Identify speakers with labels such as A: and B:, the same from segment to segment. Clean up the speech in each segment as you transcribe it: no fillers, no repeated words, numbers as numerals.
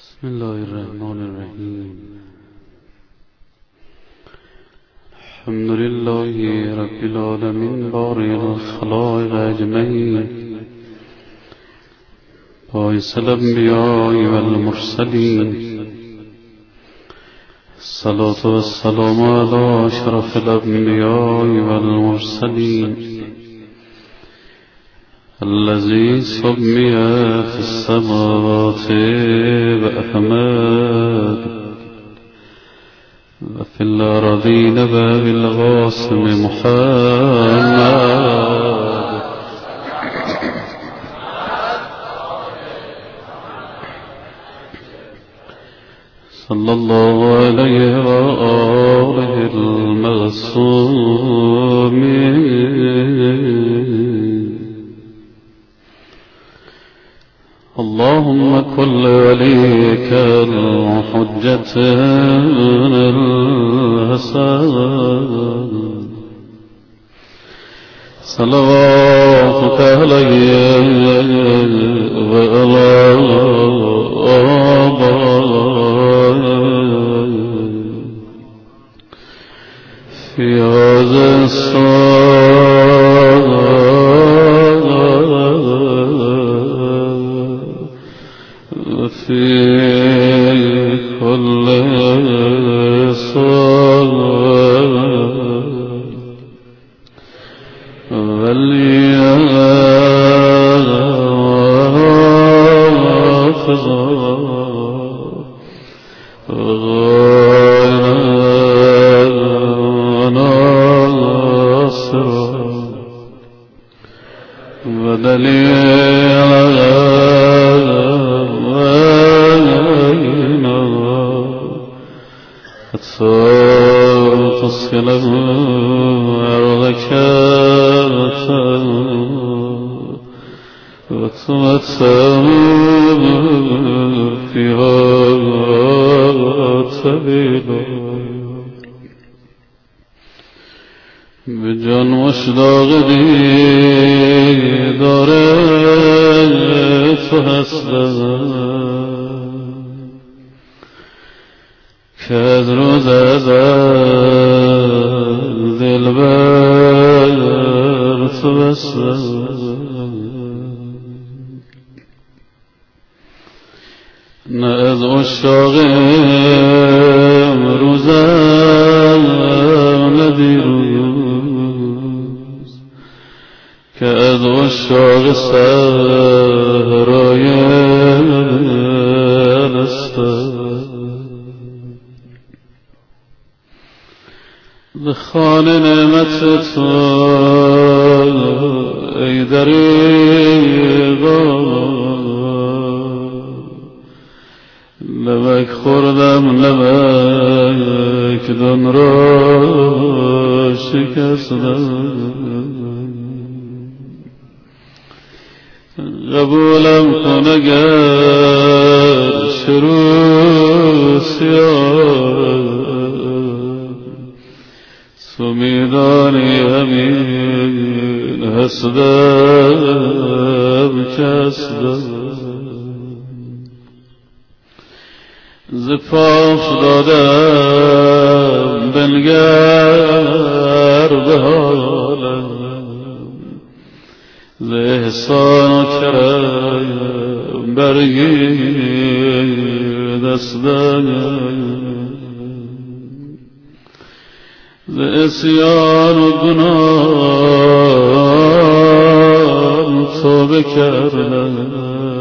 A: بسم الله الرحمن الرحیم. الحمد لله رب العالمین بارئ الخلائق اجمعین، باعث الانبیاء والمرسلین، الصلاة والسلام علی اشرف الانبیاء والمرسلین الذي سمي في السماوات بأحمد وفي الأرضين بالقاسم محمد صلى الله عليه وآله المعصومين. اللهم كل وليك الحجة الحسن صلواتك عليه وعلى آبائه في هذا في كل صلاة وليحفظ غير ناصر ودليل تصله أرضك وتمتع فيها سبيلا بجان مشتاق دیدار تو هستم که از روز ازل دل بر تو بستم، نه از عشاق امروزم نه دیروز، که از عشاق صحرای الستم. بخوان نعمت تو ای دریغا، نمک خوردم نمک دان را شکستم، قبولم کن اگر شروع سیاه، تو میدانی همین هستم که هستم، ز پا افتادم بنگر به حالم، ز احسان و کرم برگیر دستم، ز عصیان و گناه توبه کردم،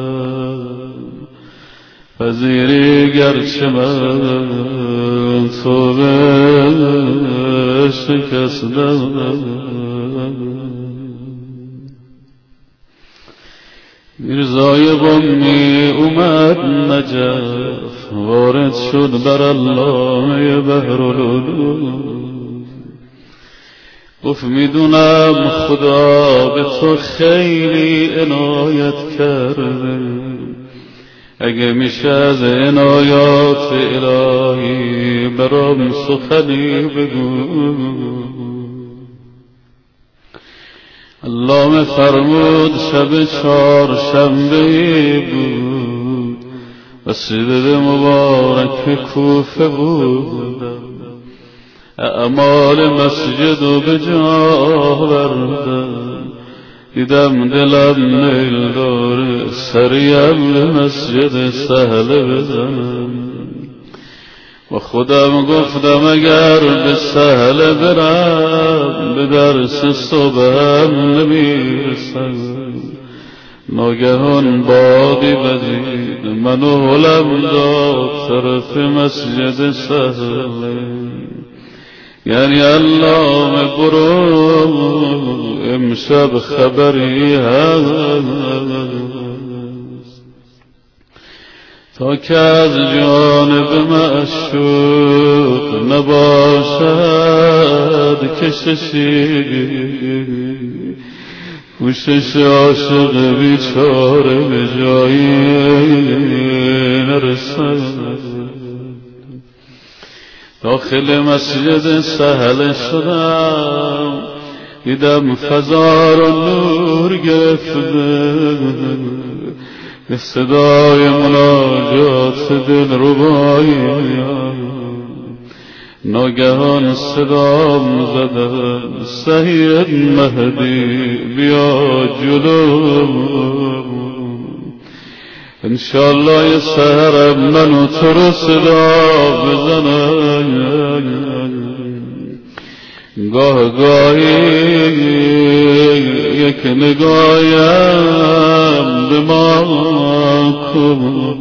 A: پذیری گرچه من توبه شکستم. میرزای قمی اومد نجف، وارد شد بر علامه بحرالعلوم، گفت میدونم خدا به تو خیلی عنایت کرده، اگه میشه از عنایات الهی برام سخنی بگو. علامه فرمود شب چهارشنبه بود مسجد مبارک کوفه بودم، اعمال مسجد رو به جا بردم، دیدم دلم میل داره سریم به مسجد سهل بزنم. و خودم گفتم اگر به سهل برم به درس صبحم نمیرسم. ناگهان بادی بدید منو هلم داد طرف مسجد سهل. یعنی علامه برو امشب خبری هست تا که از جانب معشوق نباشد کششی، کوشش عاشق بیچاره به جایی نرسد. داخل مسجد سهل شدم، دیدم فضا رو نور گرفته، به صدای مناجات دلربایی. ناگهان صدام زدن سید مهدی بیا جلو، انشالله یه سهرم منو تو رو صدا بزنن. گاهی یک نگاهیم به ما کن،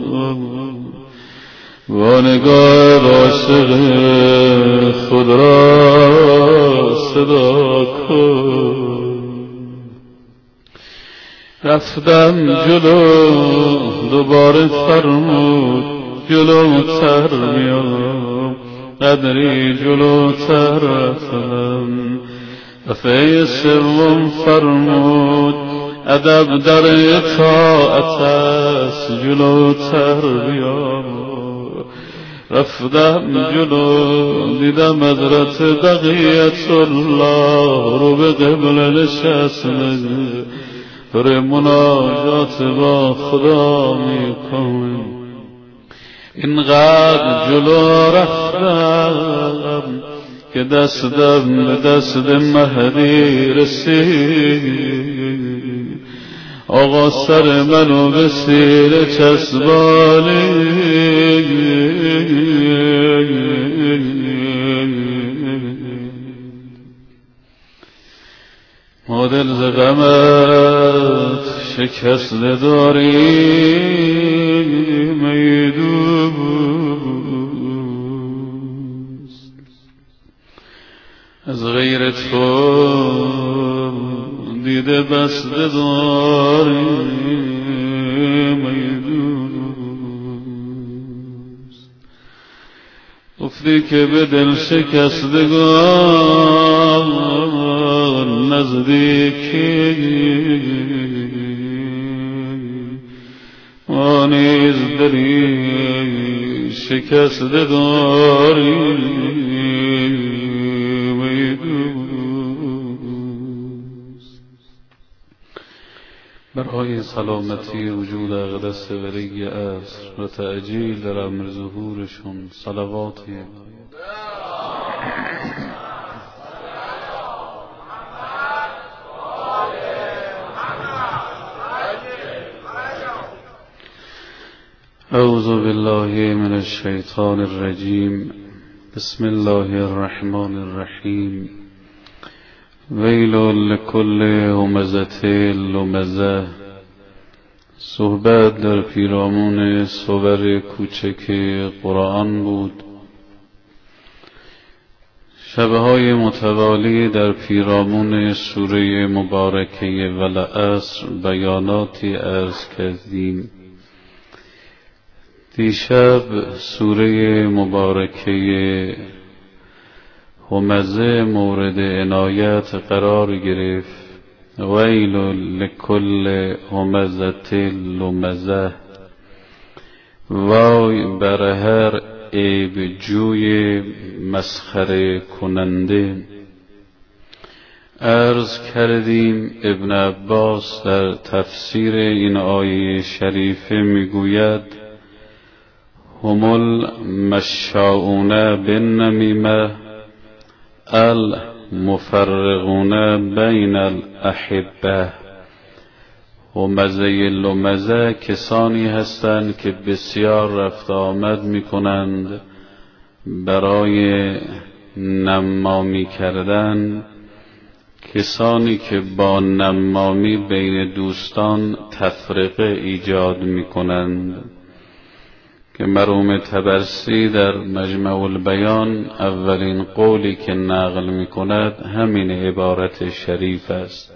A: و نگاه عاشق خود را صدا کن. رفتم جلو، دوباره فرمود جلوتر میام، قدری جلوتر رفتم. دفعه سوم فرمود ادب در اطاعت است، جلوتر بیام. رفتم جلو، دیدم حضرت بقیت الله رو به قبله نشسته، پر مناجات با خدا میکنه. اینقدر جلو رفتم که دستم به دست مهدی رسید. آقا سر منو به سینه چسبانی، ما دل ز غمت شکسته داریم ای دوست، از غیر تو دیده بسته داریم ای دوست. گفتی که به دل شکستگان نزدیکی، ما نیز دلی شکسته داریم ای دوست. برای سلامتی وجود اقدس ولی عصر و تعجیل در امر ظهورشون صلواتی اعوذ بالله من الشیطان الرجیم. بسم الله الرحمن الرحیم. ویل لکل همزة لمزة. صحبت در پیرامون صور کوچک قرآن بود. شبهای متوالی در پیرامون سوره مبارکه والعصر بیاناتی عرض کردیم. دیشب سوره مبارکه همزه مورد عنایت قرار گرفت. ویل لکل همزة لمزة. وای بر هر عیب جوی مسخره کننده. عرض کردیم ابن عباس در تفسیر این آیه شریفه میگوید هم المشاؤون بالنمیمه المفرقون بین الاحبه. و مزیل و مزه کسانی هستند که بسیار رفت آمد می کنند برای نمامی کردن، کسانی که با نمامی بین دوستان تفرقه ایجاد می کنند، که مرحوم طبرسی در مجمع البیان اولین قولی که نقل می کند همین عبارت شریف است.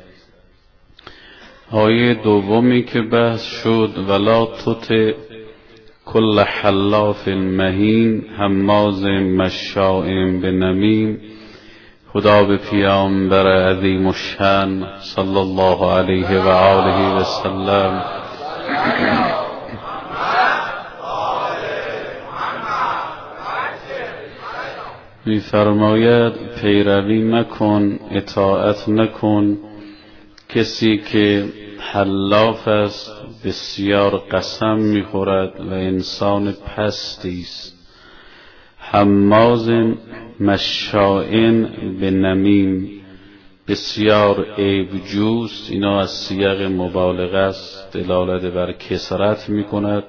A: آیه دومی که بحث شد ولا تطع کل حلاف مهین هماز مشاء بنمیم، خدا به پیامبر عظیم الشأن صلی الله علیه و آله و سلم می‌فرماید پیروی مکن، اطاعت نکن کسی که حلاف است، بسیار قسم می‌خورد و انسان پستی است، هماز مشاء بنمیم، بسیار عیب‌جوست. اینا از صیغ مبالغه است، دلالت بر کثرت می‌کند.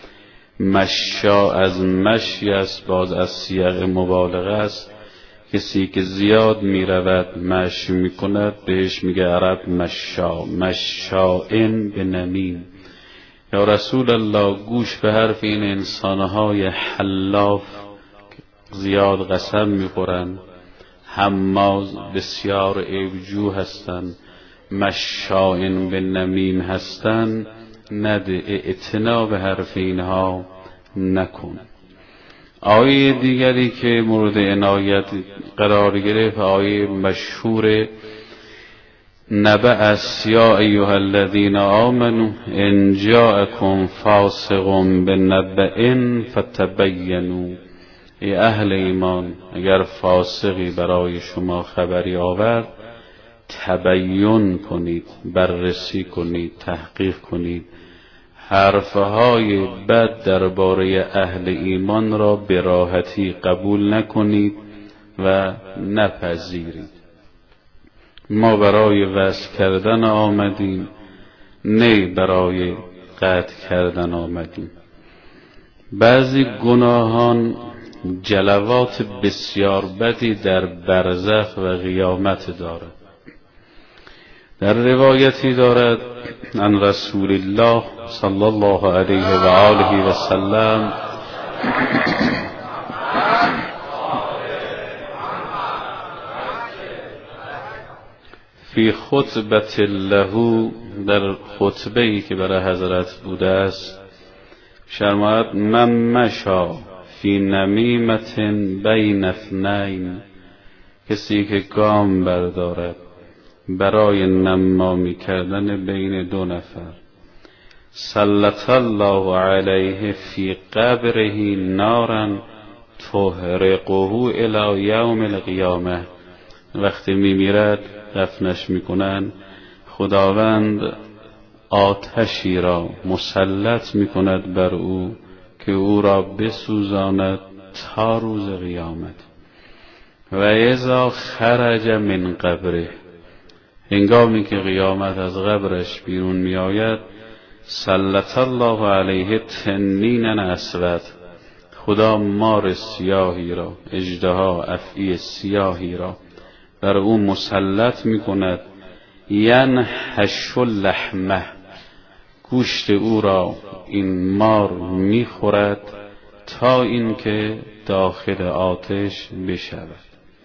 A: مشاء از مشی است، باز از صیغ مبالغه است. کسی که زیاد میرود مشی میکند بهش میگه عرب مشاء، مشاء بنمیم. یا رسول الله گوش به حرف این انسانهای حلاف زیاد قسم میخورند، هماز بسیار عیبجو هستند، مشاء بنمیم هستند، نده، اعتنا به حرف اینها نکن. آیه دیگری که مورد عنایت قرار گرفت آیه مشهور نبأ است یا ایها الذین آمنوا ان جاءکم فاسق بنبأ فتبینوا. ای اهل ایمان، اگر فاسقی برای شما خبری آورد تبیین کنید، بررسی کنید، تحقیق کنید. حرفهای بد درباره اهل ایمان را به راحتی قبول نکنید و نپذیرید. ما برای وصل کردن آمدیم، نه برای قطع کردن آمدیم. بعضی گناهان جلوات بسیار بدی در برزخ و قیامت دارد. در روایتی دارد عن رسول الله صلی الله علیه و آله و سلم فی خطبت له، در خطبه‌ای که برای حضرت بوده است فرماید من مشا فی نمیمة بین اثنین، کسی که گام بردارد برای نمامی کردن بین دو نفر، سلط الله علیه فی قبره نارا تحرقه الی یوم القیامه. وقتی میمیرد دفنش میکنن، خداوند آتشی را مسلط میکند بر او که او را بسوزاند تا روز قیامت. و اذا خرج من قبره، هنگامی که قیامت از قبرش بیرون می آید، سلط الله علیه تنین اسود، خدا مار سیاهی را، اژدها افعی سیاهی را بر او مسلط می کند. ینحش لحمه، گوشت او را این مار می خورد تا اینکه داخل آتش بشود.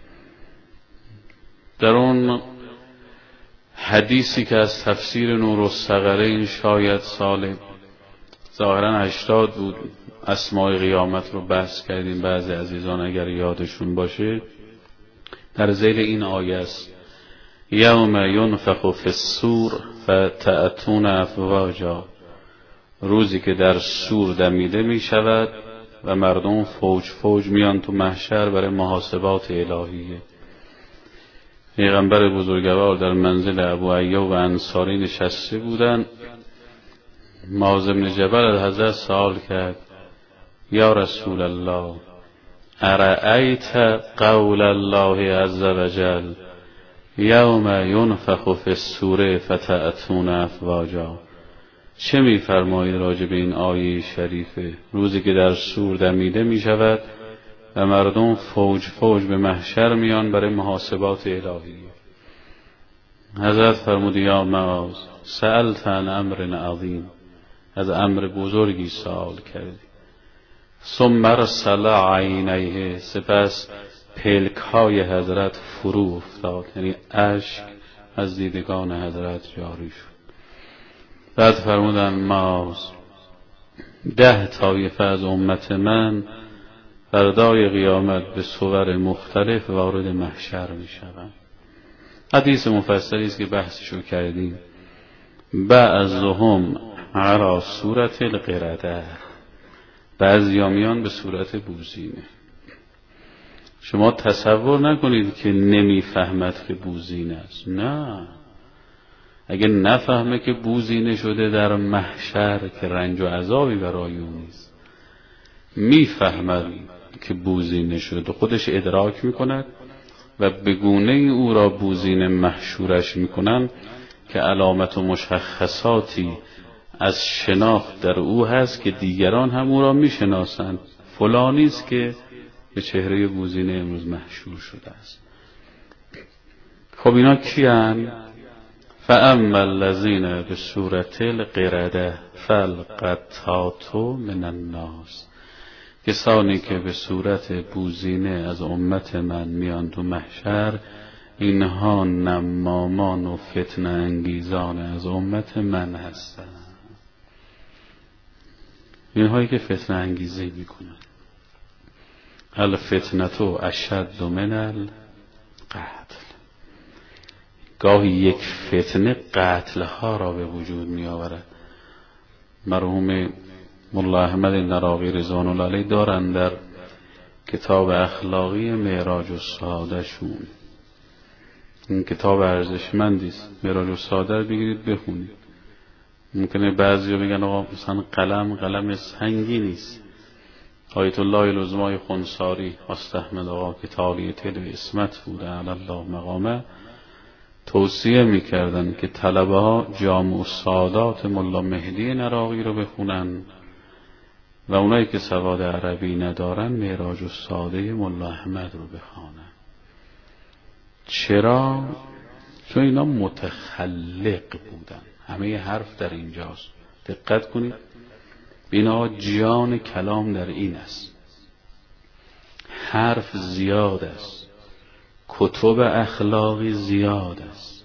A: در اون حدیثی که از تفسیر نورالثقلین شاید سال ظاهرا 80 بود، اسماء قیامت رو بحث کردیم، بعضی عزیزان اگر یادشون باشه، در ذیل این آیه است یوم ینفخ فی الصور فتأتون افواجا، روزی که در صور دمیده می شود و مردم فوج فوج میان تو محشر برای محاسبات الهیه. پیغمبر بزرگوار در منزل ابو ایوب و انصاری نشسته بودند. معاذ بن جبل از حضرت سوال کرد یا رسول الله ارأیت قول الله عز وجل یوم ینفخ فی الصور فتأتون افواجا، چه می‌فرمایید راجع به این آیه شریفه؟ روزی که در صور دمیده می شود و مردم فوج فوج به محشر میان برای محاسبات الهیه. حضرت فرمود یا معاذ سألت عن امر عظیم، از امر بزرگی سوال کردی. ثم ارسل عینیه، سپس پلک‌های حضرت فرو افتاد، یعنی اشک از دیدگان حضرت جاری شد. بعد فرمودن معاذ 10 طایفه از امت من فردای قیامت به صور مختلف وارد محشر می شوند. حدیث مفصلی است که بحثشو کردیم. بعضهم علی صورت القرده، بعضیا میان به صورت بوزینه. شما تصور نکنید که نمیفهمد که بوزینه است، نه، اگه نفهمه که بوزینه شده در محشر که رنج و عذابی برای اون نیست، میفهمد که بوزینه شده، خودش ادراک میکند و به گونه او را بوزینه محشورش میکنن که علامت و مشخصاتی از شناخت در او هست که دیگران هم او را میشناسند. فلانی است که به چهره بوزینه امروز محشور شده است. خب اینا کیان؟ فاما الذین بصورت القرده فالقطات من الناس، کسانی که به صورت بوزینه از امت من میان تو محشر، اینها نمامان و فتنه انگیزان از امت من هستند. اینهایی که فتنه انگیزی میکنن. الفتنه اشد من القتل، گاهی یک فتنه قتلها را به وجود می آورد. مرحوم ملا احمد نراقی رضوان الله علیه دارند در کتاب اخلاقی معراج السعاده شون، این کتاب ارزشمندی است، معراج السعاده رو بگیرید بخونید. ممکنه بعضیا بگن آقا مثلا قلم سنگینی است. آیت الله العظمای خنساری استحمد آقا که تالی تل اسمت بوده علی الله مقامه، توصیه میکردن که طلبه ها جامع السعادات ملا مهدی نراقی رو بخونن و اونایی که سواد عربی ندارن معراج السعاده ملا احمد رو بخوانن. چرا؟ چون اینا متخلق بودن. همه حرف در اینجاست، دقت کنید. بینا جان کلام در این است. حرف زیاد است، کتب اخلاقی زیاد است،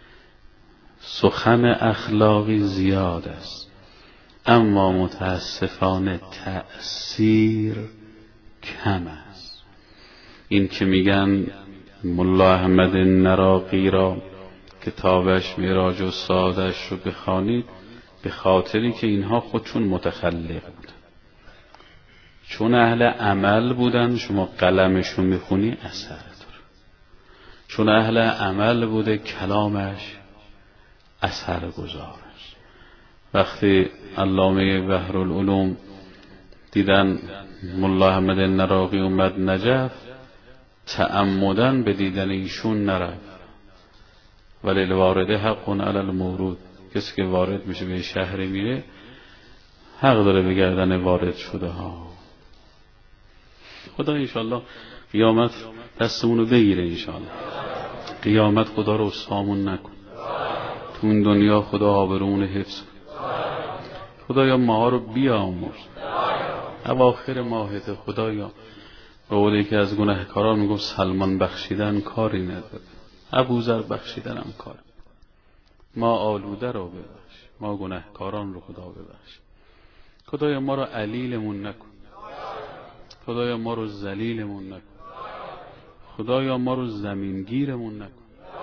A: سخن اخلاقی زیاد است، اما متاسفانه تأثیر کم است. این که میگن ملا احمد نراقی را کتابش معراج السعاده‌اش رو بخوانید، به خاطری که اینها خودشون متخلق بودن. چون اهل عمل بودن شما قلمشون میخونی اثر داره. چون اهل عمل بوده کلامش اثر گذارش. وقتی علامه بحرالعلوم دیدن ملا احمد نراقی اومد نجف، تعمدن به دیدن ایشون نرفت. ولی الوارد حق علی المورود، کسی که وارد میشه به شهری میره حق داره به گردن وارد شده ها. خدا انشالله قیامت دستمونو بگیره، انشالله قیامت خدا رو سامون نکن. تو این دنیا خدا آبرون حفظ کن. خدایا ماها رو بیامرز. اواخر ماهت خدایا به قولی که از گناهکاران میگم سلمان بخشیدن کاری نداره، ابوذر بخشیدن هم کار. ما آلوده رو ببخش، ما گناهکاران رو خدا ببخش. خدایا ما رو علیلمون نکن، خدایا ما رو ذلیلمون نکن، خدایا ما رو زمینگیرمون نکن،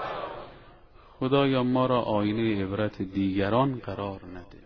A: خدایا ما را آینه عبرت دیگران قرار نده.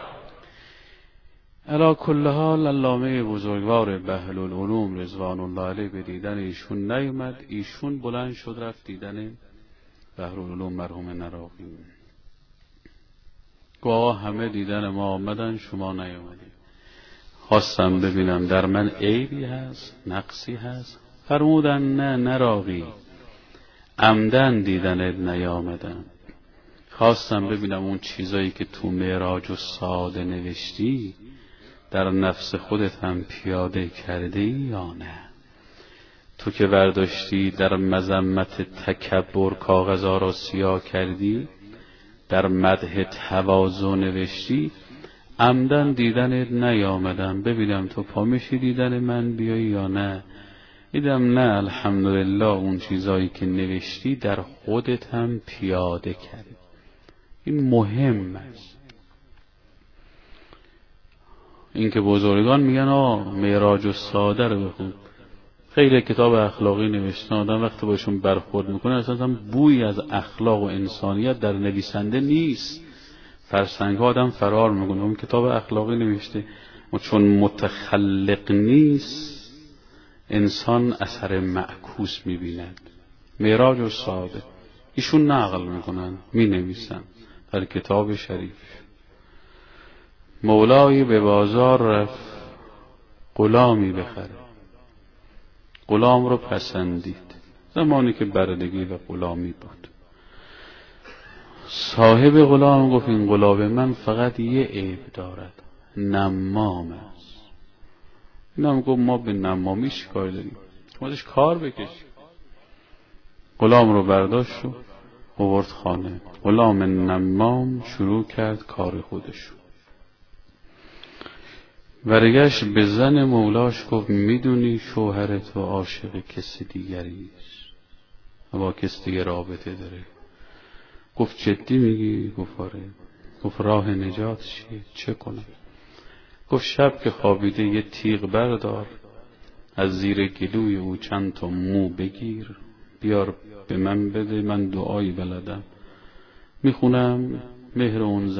A: علی کل حال علامه بزرگوار بحرالعلوم رضوان الله علیه به دیدن ایشون نیومد. ایشون بلند شد رفت دیدن بحرالعلوم مرحوم نراقی. گواه همه دیدن ما آمدن، شما نیومدید. خواستم ببینم در من عیبی هست، نقصی هست. فرمودن نه نراقی، عمدن دیدنت نیامدم. خواستم ببینم اون چیزایی که تو معراج و ساده نوشتی در نفس خودت هم پیاده کرده یا نه. تو که برداشتی در مذمت تکبر کاغذها را سیاه کردی، در مدح تواضع نوشتی، عمدن دیدنت نیامدم. ببینم تو پا میشی دیدن من بیایی یا نه. دیدم نه، الحمدلله اون چیزایی که نوشتی در خودت هم پیاده کردی. این مهم است. این که بزرگان میگن معراج و ساده رو بخون. خیلی کتاب اخلاقی نوشتن، آدم وقتی باشون برخورد میکنه اصلا بوی از اخلاق و انسانیت در نویسنده نیست. فرسنگ ها آدم فرار میکنه. اون کتاب اخلاقی نوشته و چون متخلق نیست انسان اثر معکوس میبیند. معراج و ساده ایشون نقل میکنن، مینویسن در کتاب شریف. مولایی به بازار رفت غلامی بخره. غلام رو پسندید، زمانی که بردگی و غلامی بود. صاحب غلام گفت این غلام من فقط یه عیب دارد، نمام است. اینم گفت ما به نمامی چیکار داریم؟ خودش کار بکش. غلام رو برداشت و آورد خانه. غلام نمام شروع کرد کار خودشو. برگشت به زن مولاش گفت میدونی شوهر تو عاشق کسی دیگری است و با کسی دیگر رابطه داره. گفت جدی میگی؟ گفت آره. گفت راه نجات چیه؟ چه کنم؟ گفت شب که خوابیده یه تیغ بردار، از زیر گلوی او چند تا مو بگیر، بیار به من بده، من دعایی بلدم میخونم، مهر اون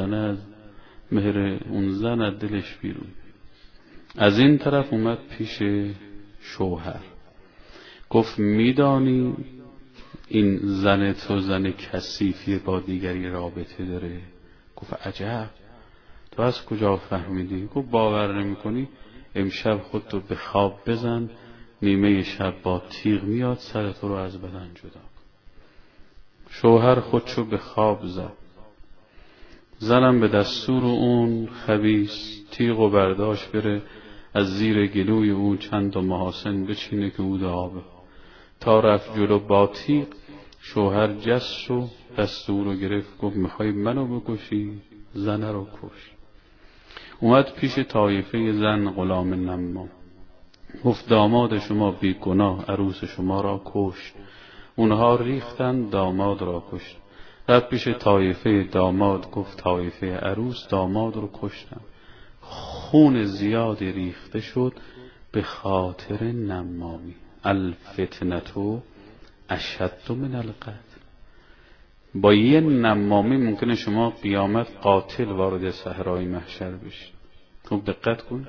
A: زن از دلش بیرون. از این طرف اومد پیش شوهر گفت میدانی این زن تو زن کثیفی با دیگری رابطه داره؟ گفت عجب، تو از کجا فهمیدی؟ گفت باور نمی‌کنی؟ امشب خودتو به خواب بزن، نیمه شب با تیغ میاد سر تو رو از بدن جدا. شوهر خودشو به خواب زد. زنم به دستور اون خبیث تیغ و برداشت بره از زیر گلوی او چند تا محاسن بچینه که او آبه. تا رفت جلو با تیغ، شوهر جست و دستور رو گرفت، گفت میخوای منو بکشی؟ زنه رو کش. اومد پیش طایفه زن غلام نمام، گفت داماد شما بی گناه عروس شما را کشت. اونها ریختن، داماد را کشت. رفت پیش طایفه داماد، گفت طایفه عروس داماد رو کشتن. خون زیادی ریخته شد به خاطر نمامی. الفتنتو اشد من القتل. با یه نمامی ممکنه شما قیامت قاتل وارد صحرای محشر بشید. خوب دقت کن.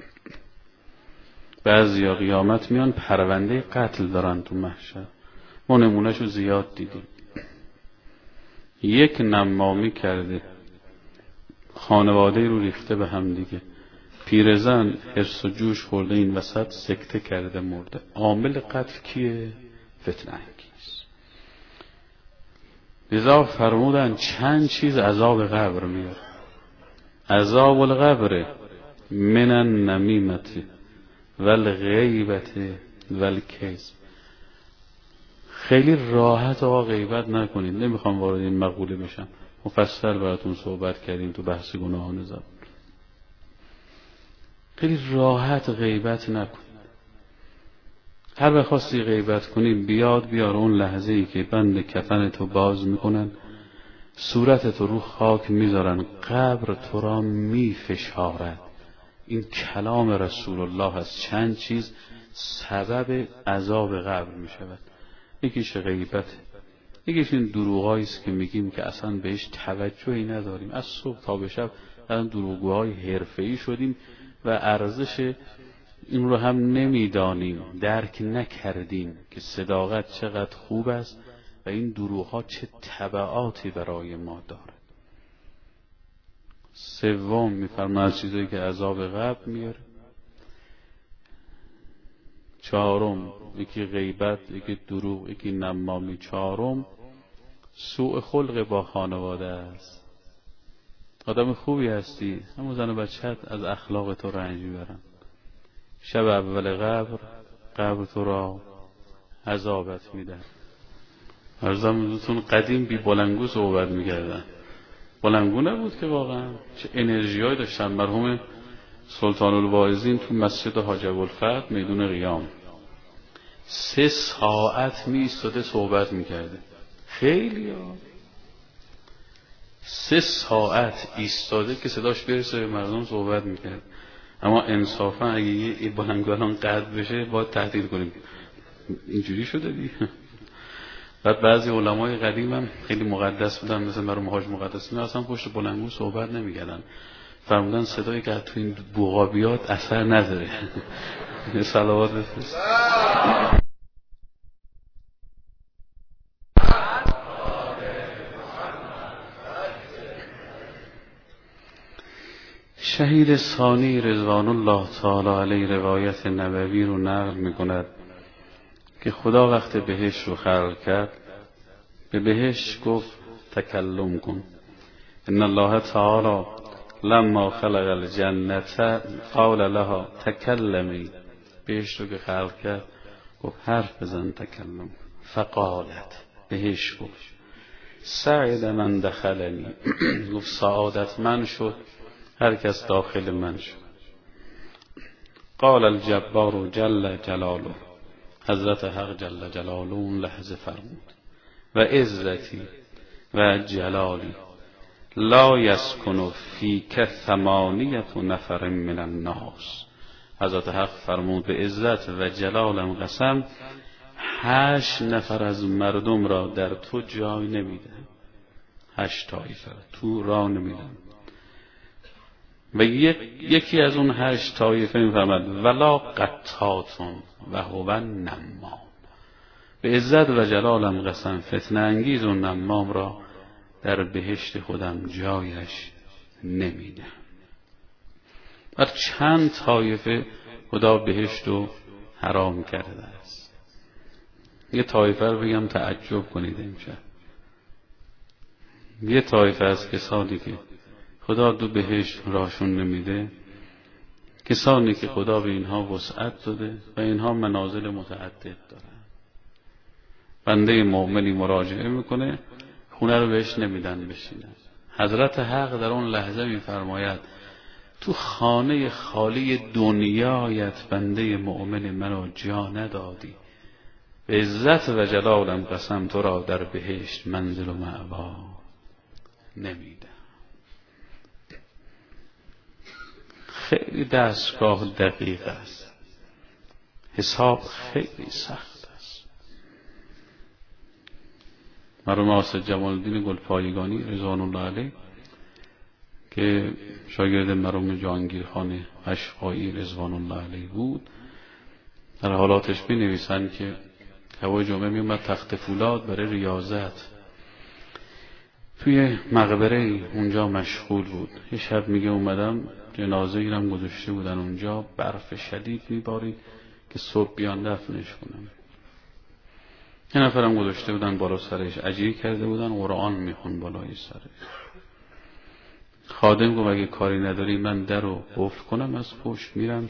A: بعضیا قیامت میان پرونده قتل دارن تو محشر. ما نمونهشو زیاد دیدیم. یک نمامی کرده، خانواده رو ریخته به هم دیگه. پیرزن حرص و جوش خورده این وسط سکته کرده مرده. عامل قتل کیه؟ فتنه انگیز. لذا فرمودن چند چیز عذاب قبر میاره. عذاب القبر من النمیمت والغیبت والکذب. خیلی راحت آقا غیبت نکنید. نمیخوام وارد این مقوله بشم، مفصل براتون صحبت کردیم تو بحث گناهان زبان. خیلی راحت غیبت نکنید. هر وقت خواستی غیبت کنی بیار اون لحظه ای که بند کفن تو باز میکنن، صورت تو رو خاک میذارن، قبر تو را میفشارد. این کلام رسول الله هست. چند چیز سبب عذاب قبر میشود. یکیش غیبت، یکیش این دروغایی است که میگیم که اصلا بهش توجهی نداریم. از صبح تا به شب الان دروغگوهای حرفه‌ای شدیم و ارزش این رو هم نمیدانیم، درک نکردیم که صداقت چقدر خوب است و این دروغها چه تبعاتی برای ما دارد. سوم میفرماید چیزایی که عذاب قبر میاره چهارم یکی غیبت، یکی دروغ، یکی نمامی، چهارم سوء خلق با خانواده است. آدم خوبی هستی، همون زن و بچه‌ت از اخلاق تو رنج میبرن. شب اول قبر تو را عذابت میدن. ارزم قدیم بی بلنگو صحبت میکردن. بلنگو نبود که واقعا چه انرژیایی داشتن. مرحوم سلطان الواعظین تو مسجد حاج ابوالفتح میدون قیام 3 ساعت می ایستاده صحبت میکرده. خیلی ها 3 ساعت ایستاده که صداش برسه به مردم صحبت میکرد. اما انصافا اگه یه بلنگو الان قطع بشه باید تهدید کنیم اینجوری شده دیگه. بعد بعضی علمای قدیم هم خیلی مقدس بودن، مثل مرحوم حاج مقدسین، اصلا پشت بلنگو صحبت نمیکردن. فرمودن صدایی که تو این بوقا بیاد اثر نداره. صلوات بفرست. شهید ثانی رضوان الله تعالی علیه روایت نبوی رو نقل میکند که خدا وقت بهشت رو خلق کرد به بهشت گفت تکلم کن. ان الله تعالی لما خلق الجنة قال لها تکلمی. بهشت رو که خلق کرد گفت حرف بزن، تکلم. فقالت، بهشت گفت سعید من دخلنی، گفت سعادت من شد هر کس داخل من شد. قال الجبار جل جلاله، حضرت حق جل جلاله اون لحظه فرمود و عزتی و جلالی لا یسکن فیک 8 نفر من الناس. حضرت حق فرمود به عزت و جلالم قسم 8 نفر از مردم را در تو جای نمیدم. 8 طایفه تو را نمیدم. و یکی از اون 8 طایفه میفرمد ولا قطاتون و هو نمام. به عزت و جلالم قسم فتنه انگیز و نمام را در بهشت خودم جایش نمیدم. بر چند طایفه خدا بهشت رو حرام کرده است. یه طایفه رو بگم تعجب کنید امشب. یه طایفه از کسانی که خدا دو بهشت راشون نمیده، کسانی که خدا به اینها وسعت داده و اینها منازل متعدد دارن. بنده مؤمنی مراجعه میکنه خونه رو بهش نمیدن بشینه. حضرت حق در اون لحظه میفرماید تو خانه خالی دنیایت بنده مؤمن منو جا ندادی، به عزت و جلالم قسم تو را در بهشت منزل و مأوا نمیدم. خیلی دستگاه دقیق است، حساب خیلی سخت است. مرحوم آصف جمال الدین گلپایگانی رضوان الله علیه که شاگرد مرحوم جهانگیرخان اشقایی رضوان الله علیه بود، در حالاتش بنویسند که هوای جمعه می اومد تخت فولاد برای ریاضت توی مقبره اونجا مشغول بود. یه شب میگه اومدم جنازه ایرم گذاشته بودن اونجا، برف شدید میبارید که صبح بیان دفنش کنم. یه نفرم گذاشته بودن بالا سرش، اجیر کرده بودن قرآن میخون بالای سرش. خادم گفت اگه کاری نداری من در رو قفل کنم، از پشت میرم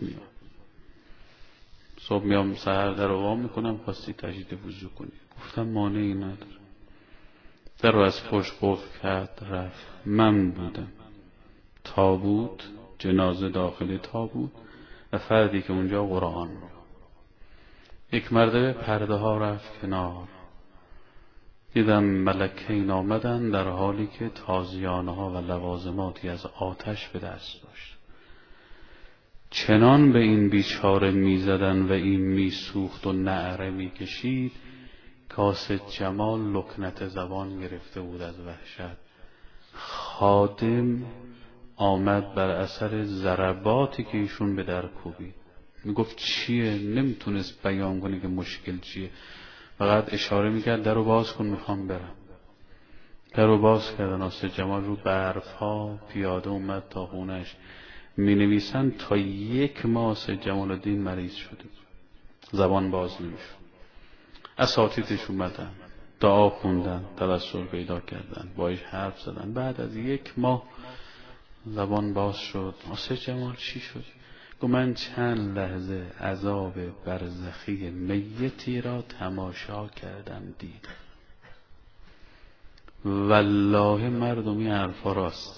A: صبح میام سحر در رو وام میکنم، خواستی تجدید وضو کنی. گفتم مانعی نداره. در رو از پشت قفل کرد رفت. من بودم تابوت، جنازه داخل تابوت و فردی که اونجا قرآن رو. یک مرتبه پرده ها رفت کنار، دیدم ملکین آمدن در حالی که تازیانه ها و لوازماتی از آتش به دست داشت. چنان به این بیچاره میزدن و این میسوخت و نعره میکشید، کاسه جمال لکنت زبان گرفته بود از وحشت. خادم آمد بر اثر ضرباتی که ایشون به در کوبید. میگفت چیه؟ نمیتونست بیان کنه که مشکل چیه، فقط اشاره میکرد درو باز کن میخوام برم. درو باز کردن. آصف جمال رو برف ها پیاده اومد تا خونش. می نویسن تا 1 ماه آصف جمال الدین مریض شده. زبان باز نمیشد. اساتیدش اومدن، دعا خوندن، توسل پیدا کردن، باهاش حرف زدن. بعد از 1 ماه زبان باز شد. آسه جمال چی شد؟ گفت من چند لحظه عذاب برزخی میتی را تماشا کردم، دیدم. والله مردمی حرفا راست.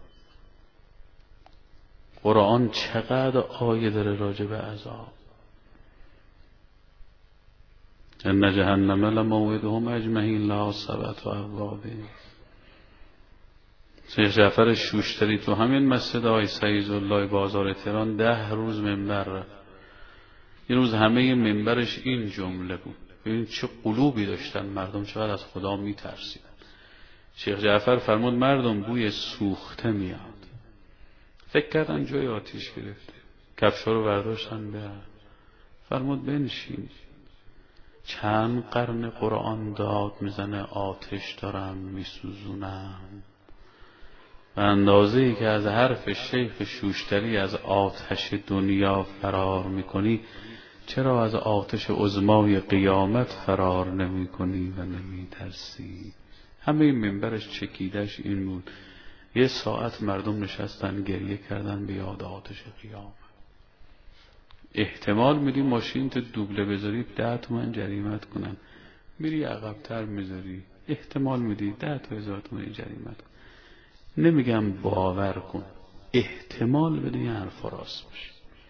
A: قرآن چقدر آیه داره راجع به عذاب. ان جهنم لموعدهم اجمعین لها 7 ابواب. شیخ جعفر شوشتری تو همین مسجد آقای سعید الله بازار تهران 10 روز منبر رفت. یه روز همه منبرش این جمله بود: ببین چه قلوبی داشتن مردم، چقدر از خدا میترسیدن. شیخ جعفر فرمود مردم بوی سوخته میاد. فکر کردن جای آتیش گرفته، کفشا رو برداشتن برن. فرمود بنشین، چند قرن قرآن داد میزنه آتش دارم میسوزونم. به اندازه‌ای که از حرف شیخ شوشتری از آتش دنیا فرار میکنی، چرا از آتش عظمای قیامت فرار نمیکنی و نمیترسی؟ همه این منبرش چکیدش این بود. 1 ساعت مردم نشستن گریه کردن به یاد آتش قیامت. احتمال میدی ماشین تو دوبله بذاری 10 تومن جریمت کنن، میری عقب‌تر میذاری، احتمال میدی 10 تا 1000 تومن جریمت کنن. نمیگم باور کن، احتمال بده این حرفا راست باشه.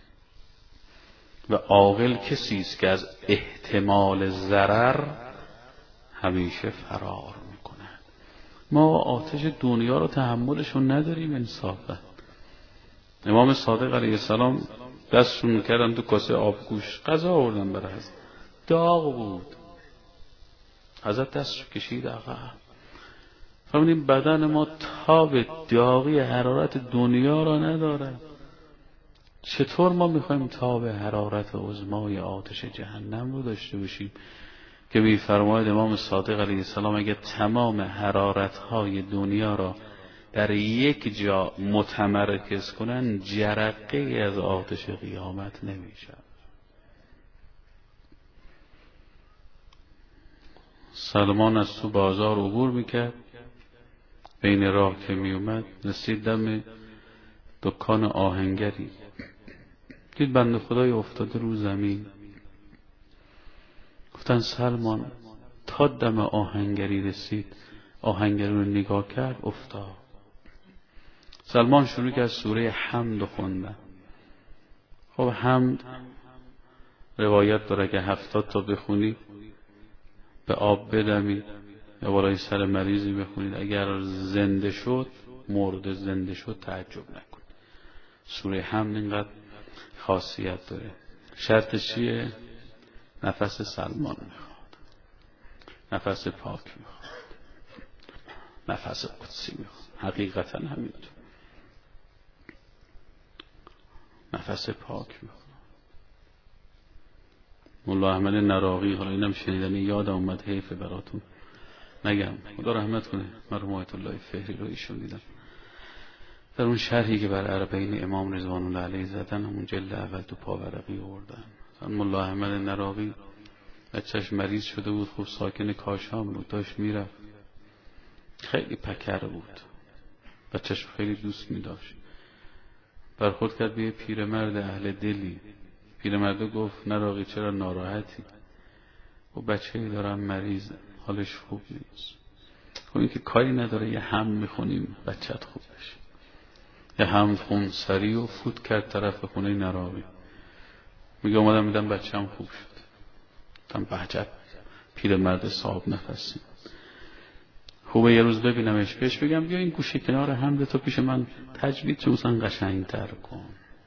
A: و عاقل کسی است که از احتمال ضرر همیشه فرار میکنه. ما آتش دنیا رو تحملشون نداریم انصافا. امام صادق علیه السلام دستشون کردن تو کاسه آبگوش، غذا آوردن برای حضرت، داغ بود. حضرت دستشو کشید عقب. فرمودیم بدن ما تاب داغی حرارت دنیا را نداره، چطور ما میخوایم تاب حرارت عظمای آتش جهنم رو داشته باشیم؟ که میفرماید امام صادق علیه السلام اگه تمام حرارتهای دنیا را در یک جا متمرکز کنن، جرقه از آتش قیامت نمیشه. سلمان از تو بازار عبور میکرد، بین راه که میومد رسید دم دکان آهنگری، دید بنده خدای افتاده رو زمین. گفتن سلمان، تا دم آهنگری رسید، آهنگری رو نگاه کرد افتاد. سلمان شروع کرد سوره حمد خوندن. خب حمد روایت داره که 70 تا بخونی، به آب بدمی یا بالای سر مریضی بخونید، اگر زنده شد مرده، زنده شد تعجب نکن. سوره حمد اینقدر خاصیت داره. شرطش چیه؟ نفس سلمان میخواد، نفس پاک میخواد، نفس قدسی میخواد. حقیقتا همینطور، نفس پاک میخواد. مولا احمد نراقی، حالا اینم شنیدنی یادم اومد، حیفه براتون نگم، خدا رحمت کنه، مرحوم آیت الله فهری رو ایشون دیدم در اون شرحی که بر اربعین امام رضوان الله علیه زدن، همون جلد اول تو پاورقی آوردن. مولا احمد نراقی بچهش مریض شده بود، خوب ساکن کاشان بود، داشت میرفت، خیلی پکر بود، بچهش خیلی دوست می داشت. برخورد کرد به یه پیرمرد اهل دلی. پیرمرد گفت نراقی چرا ناراحتی؟ و بچه‌ای دارم مریضه، حالش خوب نیست. خب این که کاری نداره، یه حمد میخونیم بچت خوب بشه. یه حمد خون سری و فوت کرد طرف خونه نراقی. میگه اومدم میدم بچه‌م خوب شد. تم بهجت پیرمرد صاحب نفسی. خوبه یه روز ببینمش، بهش بگم بیا این گوشه کنار حمد تو پیش من تجوید چوسن قشنگ‌تر کن.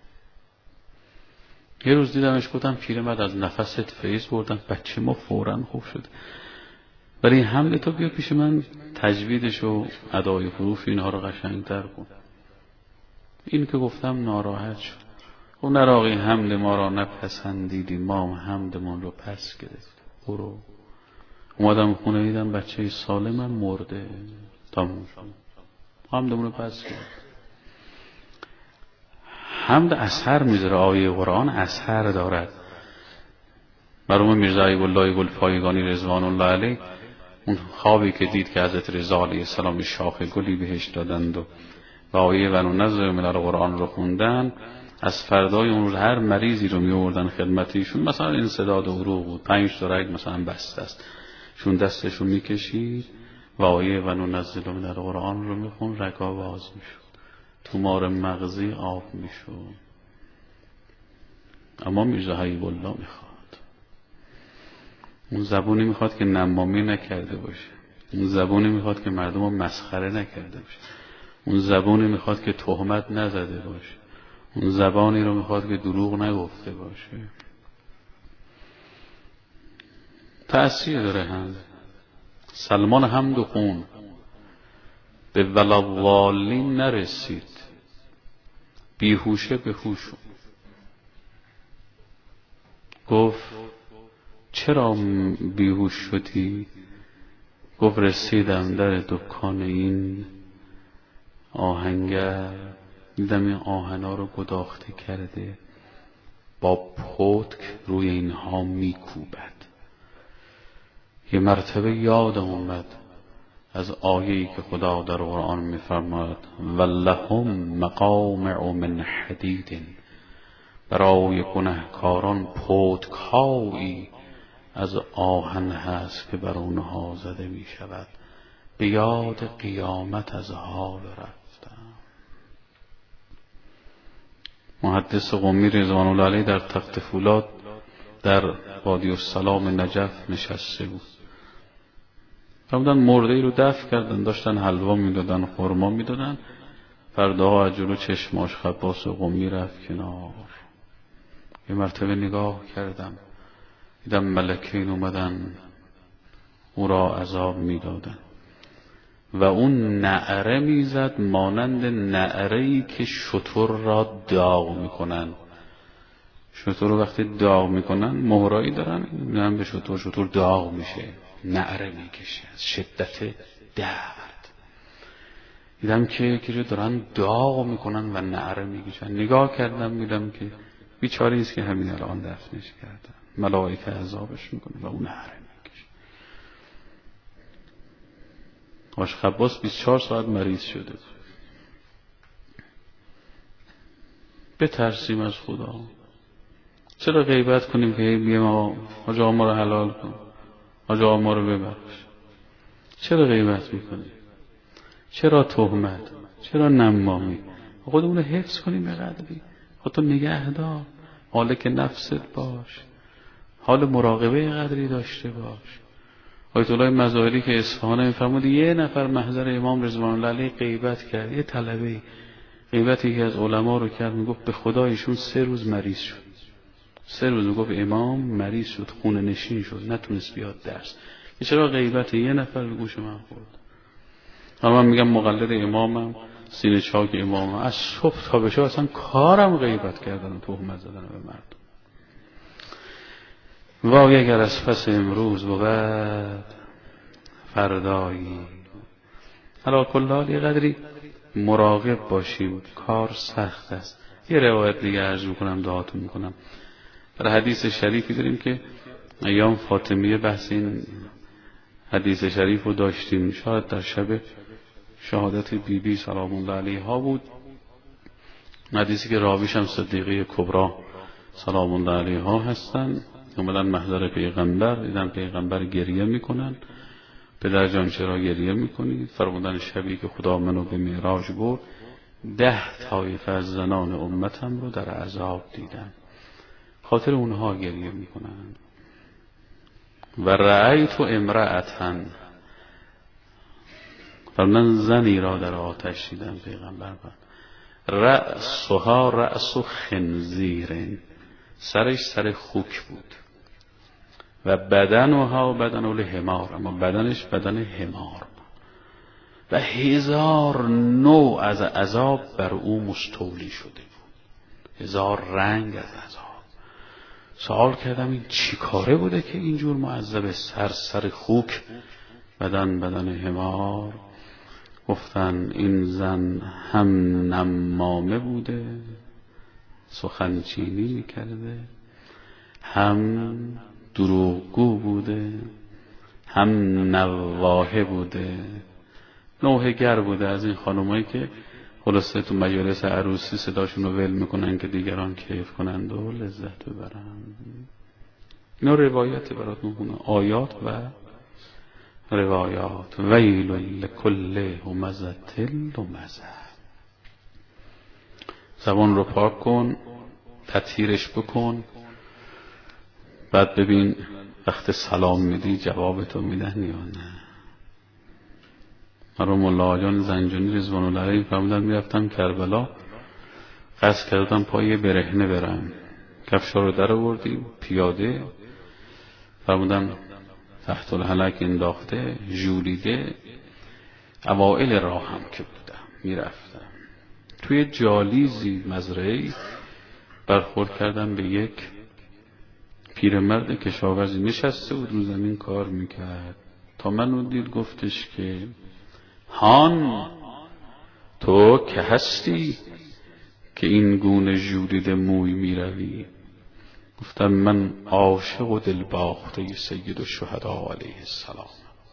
A: یه روز دیدمش، گفتم پیرمرد از نفست فیض بردن، بچه ما فوراً خوب شد، ولی حمد تو بیا پیش من تجویدش و ادای حروف اینها رو قشنگ‌تر کن. این که گفتم ناراحت شد. خب نراقی حمد ما را نپسندیدی، ما هم حمدمان رو پس گرفت. برو. اومدم خونه دیدم بچه سالمم مرده. تموم شد. حمدمون رو پس گرفت. حمد اثر میذاره، آیه قرآن اثر دارد. مرحوم میرزا حبیب الله گلپایگانی رضوان الله علیه اون خوابی که دید که حضرت رضا علیه السلام شاخ گلی بهش دادند و آیه و ننزل من القرآن رو خوندن، از فردای اون روز هر مریضی رو میوردن خدمتیشون، مثلا انسداد عروق بود، 5 تا رگ مثلا بسته است، چون دستشو میکشید و آیه و ننزل من القرآن رو میخون، رگا باز میشد، تومار مغزی آب میشد. اما میرزا حبیب الله میخواد، اون زبونی میخواد که نمامی نکرده باشه، اون زبونی میخواد که مردم رو مسخره نکرده باشه، اون زبونی میخواد که تهمت نزده باشه، اون زبانی رو میخواد که دروغ نگفته باشه. تأثیر داره هم. سلمان حمد و خون به ولوالین نرسید، بیهوشه به هوش گفت چرا بیهوش شدی؟ گفت رسیدم در دکان این آهنگر، دیدم این آهنا رو گداخته کرده، با پتک روی اینها میکوبد. یه مرتبه یادم اومد از آیه‌ای که خدا در قرآن میفرماید ولهم مقامع من حدید، برای گنهکاران پتک‌هایی از آهن هست که بر اونها زده می شود. به یاد قیامت از حال رفتم. محدث قمی رضوان الله علیه در تخت فولاد در وادی السلام نجف نشسته بود. فرمودن مرده ای رو دفن کردن، داشتن حلوا میدادن، خرما میدادن. فرداها از جلو چشماش خباس قمی رفت کنار. یه مرتبه نگاه کردم، دیدم ملکین اومدن او را عذاب میدادن و اون نعره میزد مانند نعره‌ای که شتر را داغ میکنن. شتر رو وقتی داغ میکنن مهرایی دارن، میدونن به شتر داغ میشه، نعره میکشه از شدت درد. دیدم که یکی رو دارن داغ میکنن و نعره میکشن. نگاه کردم میدم که بیچاره است که همین الان دفنش کردن، ملائکه عذابش میکنه و اون نعره میکشه. آش خباس 24 ساعت مریض شده. بترسیم از خدا. چرا غیبت کنیم که بگیم حاج آقا ما رو حلال کن، حاج آقا ما رو ببخش؟ چرا غیبت میکنیم؟ چرا تهمت؟ چرا نمامی؟ خودمون رو حفظ کنیم به قدری. خودتو نگه دار، حالک نفست باش، حال مراقبه قدری داشته باش. آیت الله مظاهری که اصفهان میفرمود یه نفر محضر امام رضوان الله علیه غیبت کرد، یه طلبه غیبتی که از علما رو کرد، میگفت به خدا ایشون 3 روز مریض شد. 3 روز میگفت امام مریض شد، خونه نشین شد، نتونست بیاد درس. چرا غیبت یه نفر به گوش من خورد؟ اما من میگم مقلد امامم، سینه چاک امامم، از صبح تا به شب اصلا کارم غیبت کردن و تهمت زدن به مردم. وای اگر از پس امروز بود فردایی. علی کل حال یه قدری مراقب باشیم، کار سخت است. یه روایت دیگه عرض میکنم، دعاتون میکنم. در حدیث شریفی داریم که ایام فاطمیه، بحث این حدیث شریف رو داشتیم، شاید در شب شهادت بیبی سلام الله علیها بود. حدیثی که راویش هم صدیقه کبرا سلام الله علیها هستن. اومدن محضر پیغمبر، دیدن پیغمبر گریه میکنن. پدر جان چرا گریه میکنید؟ فرمودن شبی که خدا منو به معراج برد 10 طایفه از زنان امتم رو در عذاب دیدم، خاطر اونها گریه میکنن. و رأیت امرأة، فرمودن زنی را در آتش دیدم. پیغمبر رأسها رأس خنزیر، سرش سر خوک بود، و بدنها بدن الحمار، اما بدنش بدن حمار، و 1000 نوع از عذاب بر او مستولی شده بود، 1000 رنگ از عذاب. سوال کردم این چی کاره بوده که اینجور معذب؟ سر خوک، بدن حمار. گفتن این زن هم نمامه بوده، سخنچینی میکرده، هم دروغگو بوده، هم نواحه بوده، نوحه‌گر بوده، از این خانمایی که خلاصه تو مجالس عروسی صداشون رو ول میکنن که دیگران کیف کنند و لذت ببرن. اینا روایت براتون خونه، آیات و روایات. ویل لکل همزة لمزة. زبان رو پاک کن، تطهیرش بکن، بعد ببین وقت سلام میدی جوابتو میدن یا نه. مرا ملا جان زنجانی رضوان الله علیه فرمودن میرفتم کربلا، قصد کردم پای برهنه برم، کفشا رو در آوردیم پیاده، فرمودن تحت الحلق انداخته ژولیده. اوائل راه هم که بودم میرفتم، توی جالیزی مزرعه‌ای برخورد کردم به یک پیرمرد کشاورزی نشسته بود رو زمین کار میکرد. تا منو دید گفتش که هان تو که هستی که این گونه ژولیده موی میروی؟ گفتم من عاشق و دلباخته سید الشهدا علیه السلام.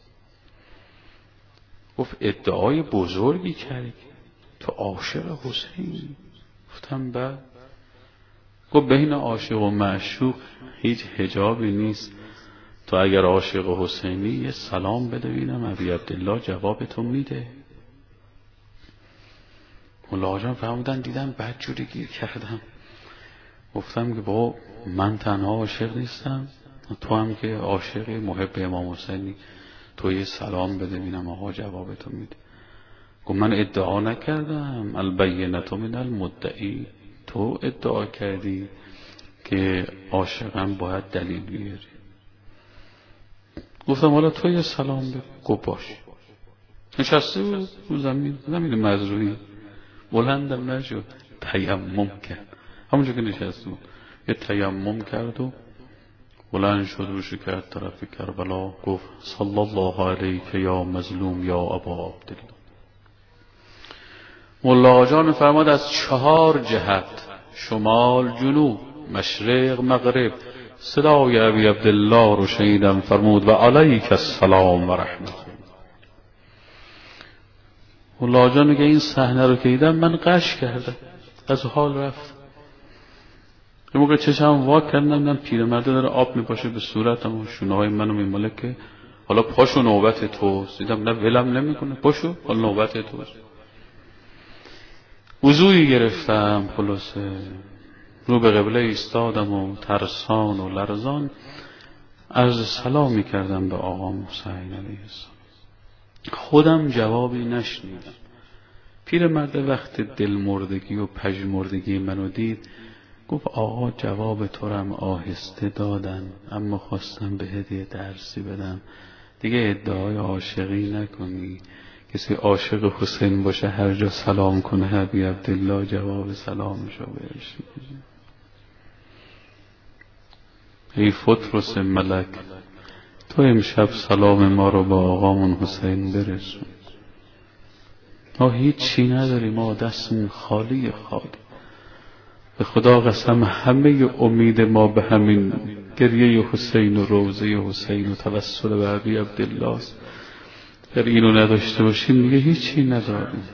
A: گفت ادعای بزرگی کردی، تو عاشق حسینی؟ گفتم بعد. گفت بین عاشق و معشوق هیچ حجابی نیست، تو اگر عاشق حسینی یه سلام بده ببینم ابی عبدالله جواب تو میده. مولا جان فرمودن دیدم بدجوری گیر کردم، گفتم که با من تنها عاشق نیستم، تو هم که عاشق محب امام حسینی، تو یه سلام بده ببینم آقا جواب تو میده. گفت من ادعا نکردم، البینة من المدعی، تو ادعا کردی که عاشقم باید دلیل بیاری. گفتم حالا تو یه سلام بده. گفت باش. نشسته بود رو زمین مزروعی، بلندم نشد، تیمم کرد، همونجا که نشسته بود یه تیمم کرد و بلند شد روشو کرد طرف کربلا، گفت صلی الله علیک یا مظلوم یا ابا عبدالله. مولا جان فرماد از 4 جهت، شمال جنوب مشرق مغرب، صدای ابی عبدالله رو شنیدم، فرمود و علیک السلام و رحمت. مولا جان میگه این صحنه رو که دیدم من قش کردم، از حال رفت. یه موقع چشم وا کردم دیدم پیرمرده داره آب میپاشه به صورتم و شونه های منو میماله که حالا پاشو نوبت توست. دیدم نه ولم نمیکنه، پاشو حالا نوبت توست. وضوعی گرفتم، خلاصه رو به قبله ایستادم و ترسان و لرزان عرض سلام میکردم به آقا حسین علیه السلام. خودم جوابی نشنیدم. پیرمرد وقت دلمردگی و پژمردگی منو دید گفت آقا جواب تو رم آهسته دادن، اما خواستم به هدیه درسی بدم، دیگه ادعای عاشقی نکنی، کسی عاشق حسین باشه هر جا سلام کنه ابی عبدالله جواب سلامشو بهش میده. ای فطرس ملک، تو امشب سلام ما رو با آقامون حسین برسون. ما هیچی نداریم، ما دستمون خالی. به خدا قسم همه امید ما به همین گریه حسین و روضه حسین و توسل به ابی عبدالله است. اگر اینو نداشته باشیم دیگه هیچی نداریم.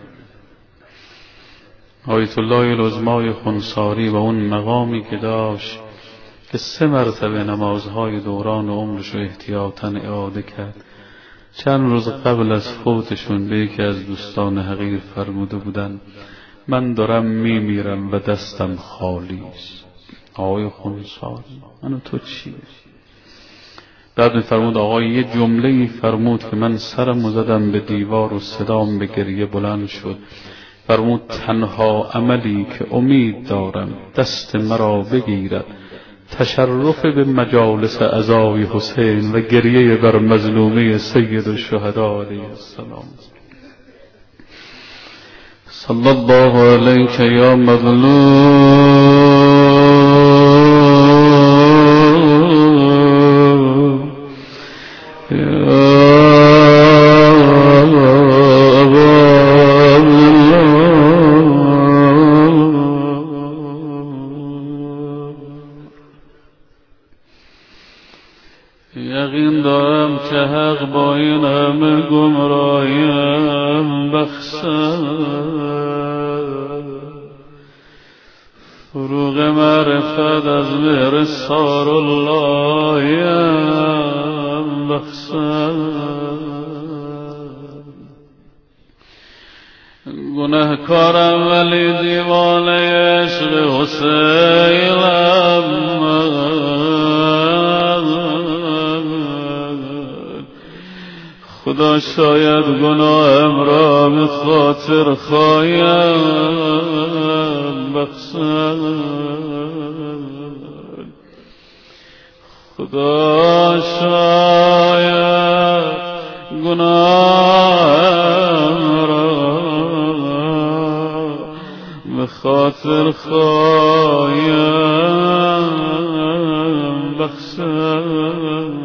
A: آیت الله العظمای خنساری و اون مقامی که داشت که 3 مرتبه نمازهای دوران عمرش رو احتیاطاً اعاده کرد، چند روز قبل از فوتشون به یکی از دوستان حقیر فرموده بودن من دارم میمیرم و دستم خالی است. آقای خنساری من و تو چیه؟ بعد میفرمود آقای یه جمله‌ای فرمود که من سرم زدم به دیوار و صدام به گریه بلند شد. فرمود تنها عملی که امید دارم دست مرا بگیرد تشرف به مجالس عزای حسین و گریه بر مظلومه سید الشهدا علیه السلام. صلی الله علیک یا مظلوم یا دارم که حق با این همه گمراهیم بخشد. فروغ معرفت از مهر سار اللهیم بخشد. گناهکارم ولی دیوانه عشق حسینم، خدا شاید گناهم را به خاطر خواهیم بخشد. خدا شاید گناهم را به خاطر خواهیم بخشد.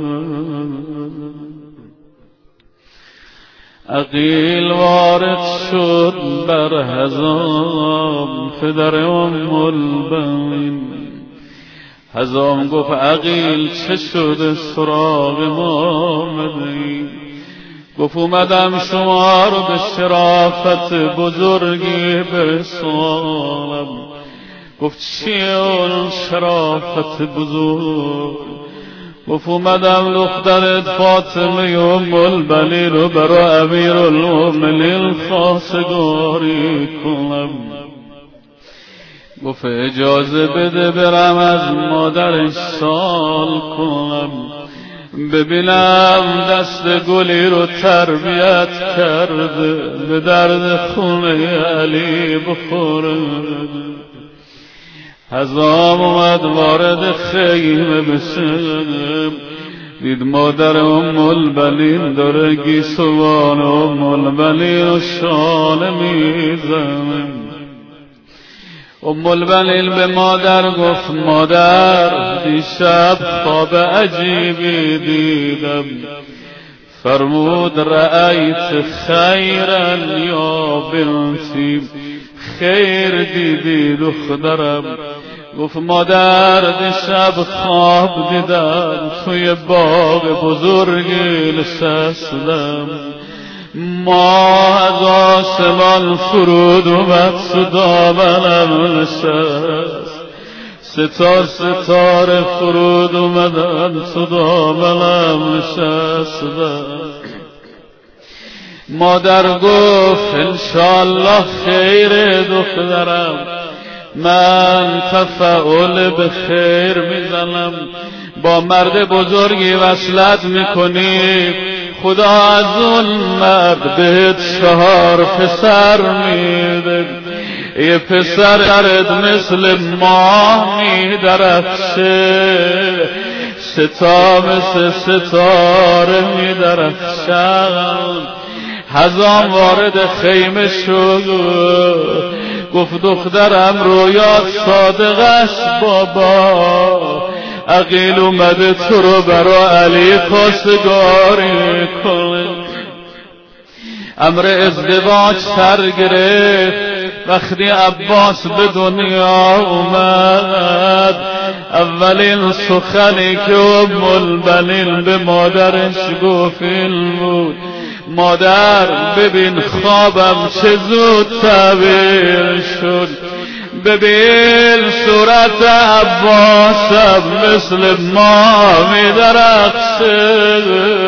A: عقیل وارد شد بر حزام پدر ام البنین. حزام گفت عقیل چه شده سراغ ما آمدی؟ گفت اومدم شما رو به شرافت بزرگی برسانم. گفت چیه اون شرافت بزرگ؟ گفت اومدم دخترت فاطمه ام البنین رو برای امیرالمؤمنین خواستگاری کنم. گفت اجازه بده برم از مادرش سوال کنم، ببینم دست گلی رو تربیت کرده به درد خونه علی بخوره. حزام اومد وارد خیمه بشه، دید مادر ام البنین داره گیسوان ام البنین رو شانه میزنه. ام البنین به مادر گفت مادر دیشب خواب عجیبی دیدم. فرمود رأیت خیرا یا بنتی، خیر دیدی دخترم. گفت مادر دیشب خواب دیدم توی باغ بزرگی نشستم، ما از آسمان فرود اومد صدا منم نشست، ستا ستاره فرود اومدن صدا منم نشستم. مادر گفت انشالله خیر دخترم، من تفاعل به خیر میزنم، با مرد بزرگی وصلت میکنی، خدا از اون مرد بهت 4 پسر میده، یه پسرت مثل ماه میدرخشه، ستا مثل ستاره میدرخشن. حزام وارد خیمه شد، گفت دخترم رویا صادق است بابا، عقیل اومده تو رو برا علی خواستگاری کنه. امر ازدواج سر گرفت وقتی عباس به دنیا اومد. اولین سخنی که ام البنین به مادرش گفت این بود مادر ببین خوابم چه زود تعبیر شد، ببین صورت عباسم مثل ماه میدرخشه.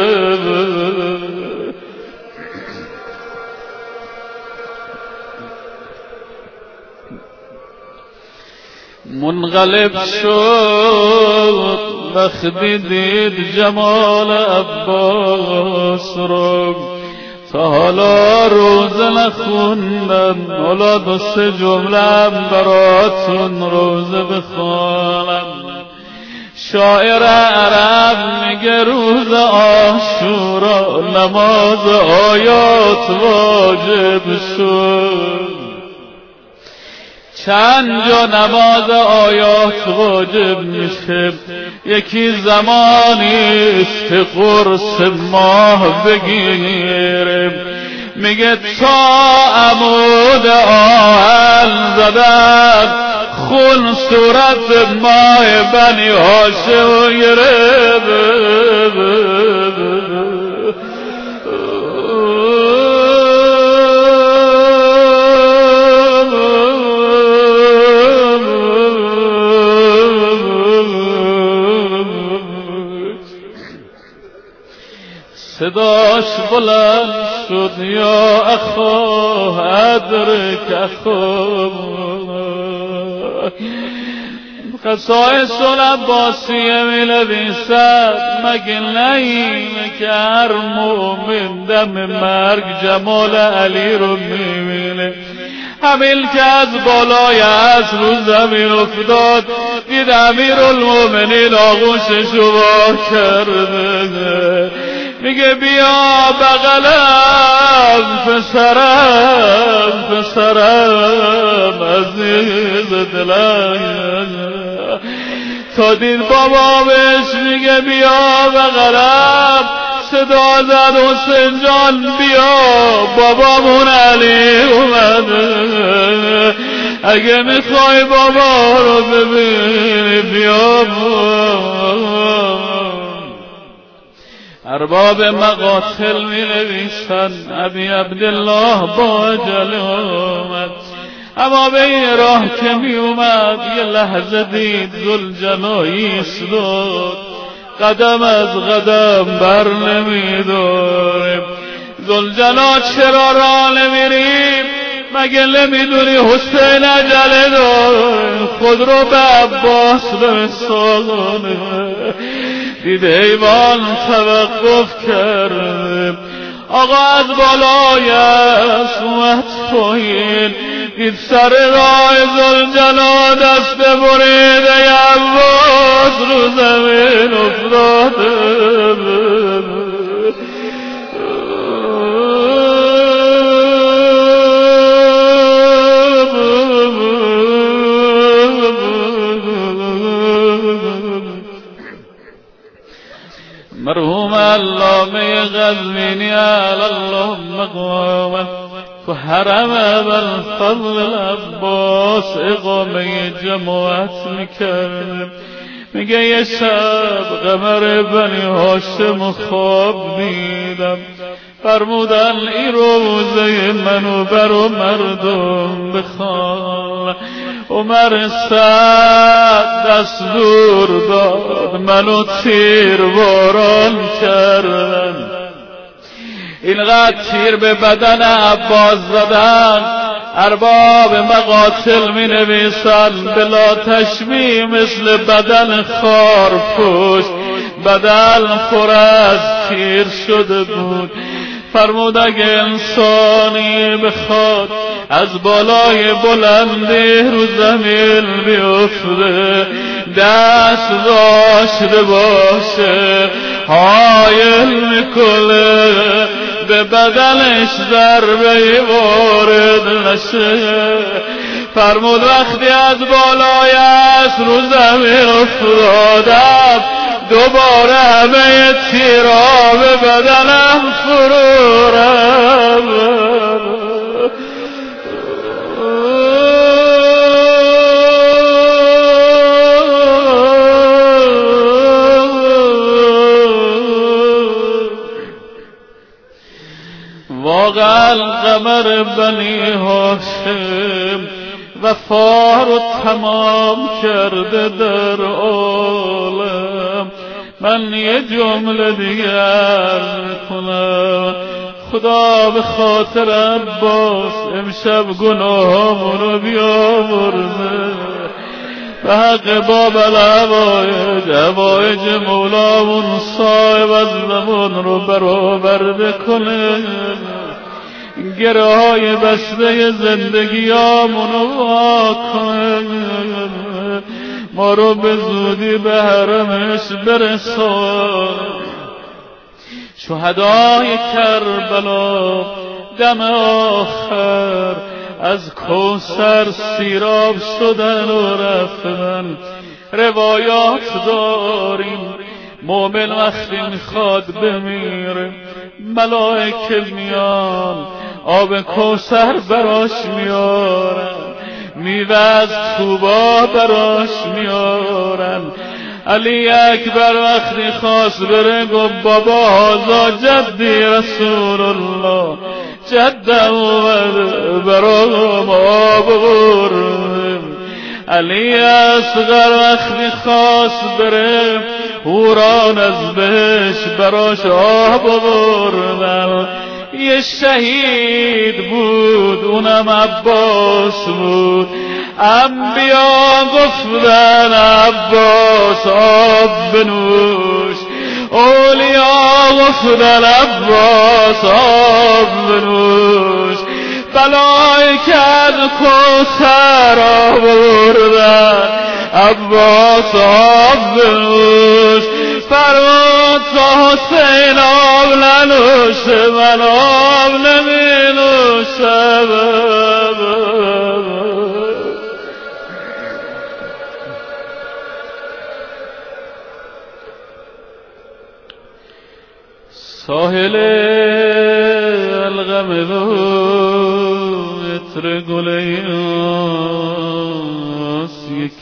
A: منقلب شد وقتی دید جمال عباس رو، تا حالا روزه نخوندم، حالا 2-3 جمله براتون روزه بخوانم. شاعر عرب میگه روز عاشورا نماز آیات واجب شد. چند جا نماز آیات واجب میشه، یکی زمانیست که قرص ماه بگیره، میگه تا عمود آهن زدن خون صورت ماه بنی هاشم گرفت. صداش بلند شد یا اخا ادرک اخا قصائص العباسیه می نویسد مگه نیمه که هر مومن دم مرگ جمال علی رو میبینه. همین که از بالای عصر رو زمین افتاد دید امیرالمومنین آغوشش رو وا کرده. میگه بیا بغلم پسرم عزیز دلم. تا دید بابا بهش میگه بیا بغلم صدا زد حسین جان بیا بابامون علی اومده. اگه میخوای بابا رو ببینی بیا. ارباب مقاتل می نویسن ابی عبدالله با اجل اومد، اما به این راه که می اومد یه لحظه دید ذوالجلال ایستاد، قدم از قدم بر نمی داره. ذوالجلال چرا راه نمیریم؟ مگه نمیدونی حسین عجله داره؟ خود رو به عباس برسانه. دید حیوان توقف کرده، آقا از بالای اسب اومد پایین، دید سر راه ذوالجلال دست بریده عباس رو زمین افتاده. مرحوم علامه غزوینی علی الله مقامه تو حرم ابوالفضل العباس اقامه جماعت میکرد. میگه یه شب قمر بنی هاشم خواب دیدم، فرمودن این روزه منو برو مردم بخوان. عمر سعد دستور داد منو تیر باران کردن، اینقدر تیر به بدن عباس زدن. ارباب مقاتل می نویسن بلا تشبیه مثل بدن خارپشت، بدن پر از تیر شده بود. فرمود اگه انسانی بخواد از بالای بلندی رو زمین بیفته دست داشته باشه حایل میکنه به بدنش ضربه وارد نشه. فرمود وقتی از بالای عصر رو زمین افتادم دوباره همه تیرا به بدنم فرو رفت. واقعا قمر بنی هاشم وفا رو تمام کرده در عالم. من یه جمله دیگر کنم، خدا به خاطر عباس امشب گناهامونو بیامرزه، به حق باب العوایج عوایج مولامون صاحب از زمان رو برآورده کنه، گره های بسته زندگیامونو وا کنه، ما رو به زودی به حرمش برسان. شهدای کربلا دم آخر از کوثر سیراب شدن و رفتن. روایات داریم مومن وقتی میخواد بمیره ملائکه میان آب کوثر براش میارن، میوه از خوبا براش میارن. علی اکبر وقتی خواست بره گفت بابا هازا جدی رسول الله، جدم اومد برا ما ببرم. علی اصغر وقتی خواست بره هوران از بهش براش آب بردن. یه شهید بود اونم عباس بود. انبیا گفتن عباس آب بنوش، اولیا گفتن عباس آب بنوش. بلای کرد کوثر آب بردن، عباس آب بنوش. فرمود تا حسین آب ننوشه من آب نمی نوشم. ساحل الغم و عطر گل یاس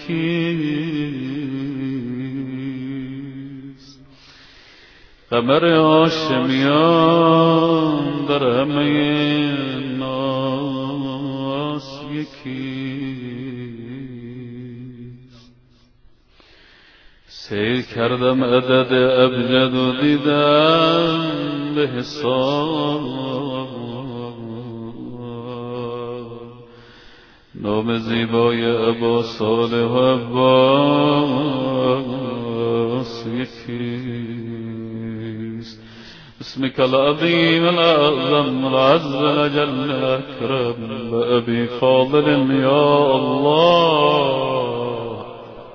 A: یکیست، قمر هاشمیان در همه ناس یکیست. سیر کردم عدد ابجد و دیدم به حساب، نام زیبای ابا صالح و عباس یکیست. اسمك العظيم الأعظم العز الأجل الأكرم بأبي فاضل يا الله.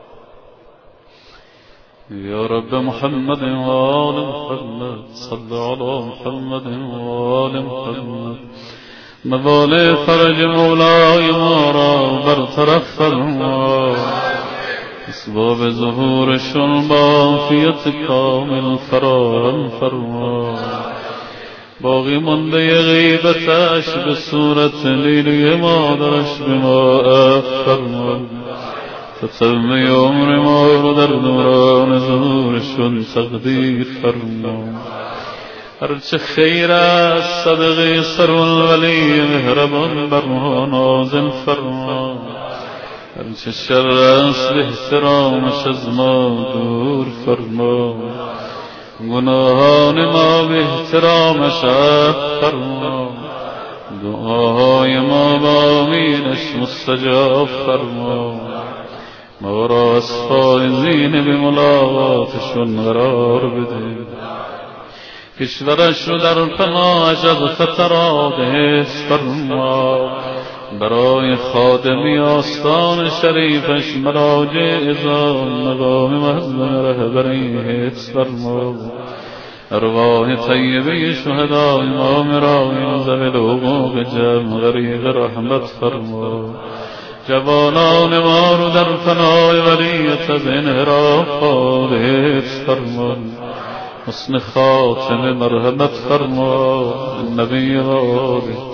A: يا رب محمد وآل محمد صل على محمد وآل محمد. مظالم فرج مولاي مارا برطرف فرما، اسباب ظهورشون بافیت کامل فراهم فرما. باقی مانده غیبتش به صورت لیلی مادرش به ما عفو فرما. تتمه عمر ما رو در دوران ظهورشون تقدیر فرما. هرچه خیر است صدقه سرالولی مهربان بر ما نازل فرما. هرچه شر است به احترامش از ما دور فرما. گناهان ما به احترامش عفو فرما. دعاهای ما با آمینش مستجاب فرما. ما را از فائزین به ملاقاتشون قرار بده. کشورش رو در پناهش از خطرات حفظ فرما. برای خادمی آستان شریفش مراجع ازام مقام محضن رهبری حفظ فرما. ارواح طیبه شهداء امام راهی ذوی الحقوق جمع غریق رحمت فرما. جوانان ما رو در فنای ولیت از انحرافات حفظ فرما. حسن خاتمه مرحمت فرما. نبی و آله